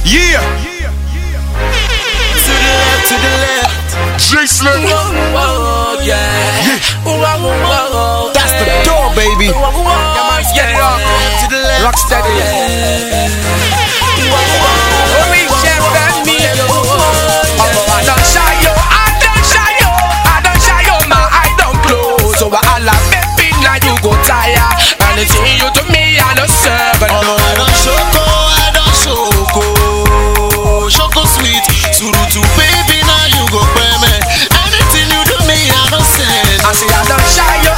Yeah. To the left. J-Slim. Whoa, yeah. Whoa. That's the door, baby. Get it up. To the left. Rock steady. We share that me. I don't shy yo. I don't shy yo. My eye don't close. So I love baby now you go tire. And it's you to me I don't serve. I don't shoko. Shoko sweet. Surutu baby now you go pay me. Anything you do me I don't send. I say I don't shy yo.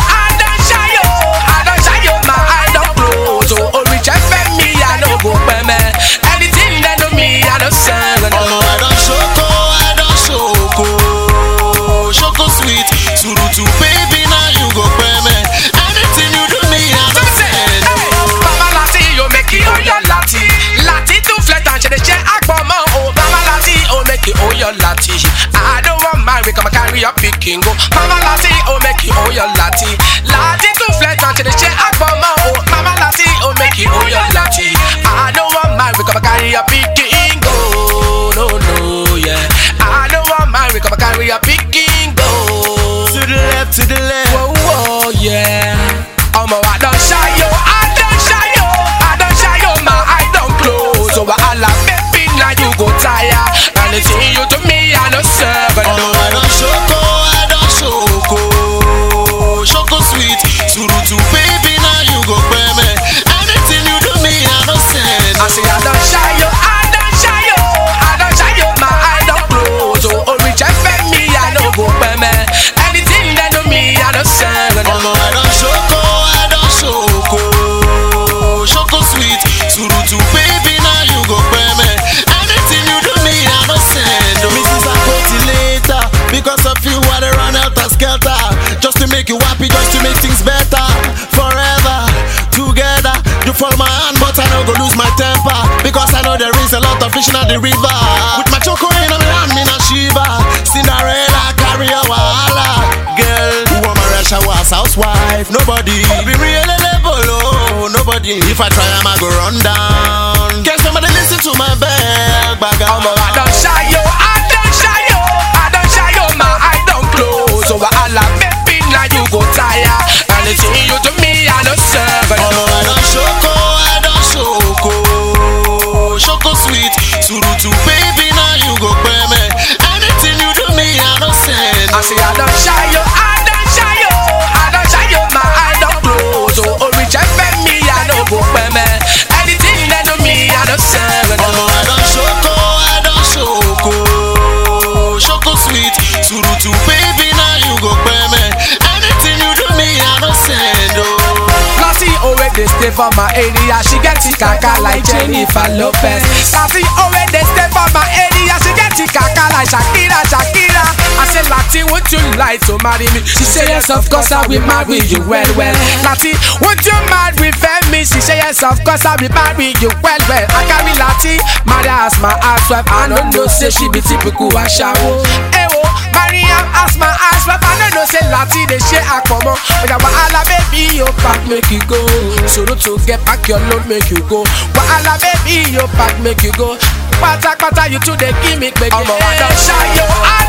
My eye don't close. So only check me I don't go pay me. Anything they do me I don't serve. I don't shoko. Shoko sweet. Surutu baby now you go pay me. Anything you do me I don't send. Mama Lati yo make it all your Lati. Lati to flat and she the check akboma. Oh Mama Lati oh make it all your Lati. I don't want marry come carry your picking go. Mama Lati oh make it all your Lati. Lati to flat and she the check akboma. Oh Mama Lati oh make it all your Lati. I don't want marry come carry your picking go. No yeah. I don't want marry come carry your picking go. To the left. Whoa yeah. I don't shy yo. My eye don't close. So I love baby now you go tire. And it's you to me I don't serve. I don't shoko. Shoko sweet. Surutu baby now you go pay me. Anything you do me I don't send. I say I don't shy yo. My eye don't close. So only check me I don't go pay me. Anything they do me I don't serve. I don't shoko. Shoko sweet. Surutu baby now you go pay me. Anything you do me I don't send. Mrs. I put it later. Because of you I dey run out of skelter. Just to make you happy, just to make things better. Forever, together. You follow my hand but I don't go lose my temper. Because I know there is a lot of fish in the river. With my choco in my hand, me na Shiva. Cinderella carry a wahala. Girl, who want my Russia was housewife. Nobody be real level, oh nobody. If I try I go run down. Can somebody listen to my bell? I don't shy yo. My eye don't close. So I love baby now you go tire. And it's you to me I don't serve. I don't shoko. Shoko sweet. Surutu baby now you go pay me. Anything you do me I don't send. I say I don't shy yo. My eye don't close. So only check me I don't go pay me. Anything they do me I don't serve. I don't shoko. Shoko sweet. Surutu baby now you go pay me. Anything you do me I don't send. Lassie always they stay for my area. She get it kaka like Jennifer Lopez. Lassie always they stay for my area. She get it kaka like Shakira. I say Lati, would you like to marry me? She say yes, of course I will marry you well. Lati, would you marry me? She say yes, of course I will marry you well. I carry Lati, marry as my housewife. I don't know say she be typical Ashawo. Ewo, Mariam as my housewife. I don't know say Lati they share a common. But I baby your pack make you go. So to get back your load make you go. Wahala baby your pack make you go. Pata you two they give me baby. I don't shy yo.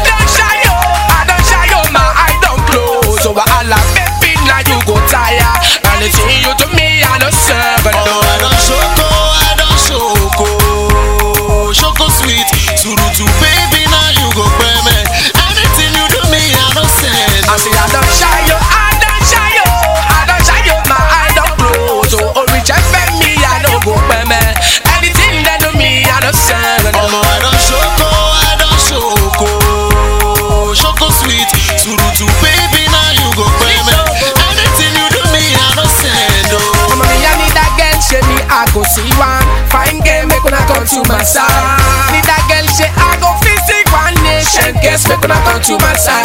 My eye don't close. So wahala baby now you go tire. And it's you to me I don't serve. I don't shoko. Shoko sweet. Surutu baby now you go pay me. Anything you do me I don't send. I say I don't shy yo. My eye don't close. So only check me I don't go pay me. Anything they do me I don't serve. I don't shoko. Shoko sweet. Surutu baby now you go pay me. Anything you do me I don't send. Mommy I need that girl, she me I go see one. Fine girl make una come to my side. Need that girl, she I go visit one nation. Guess make una come to my side.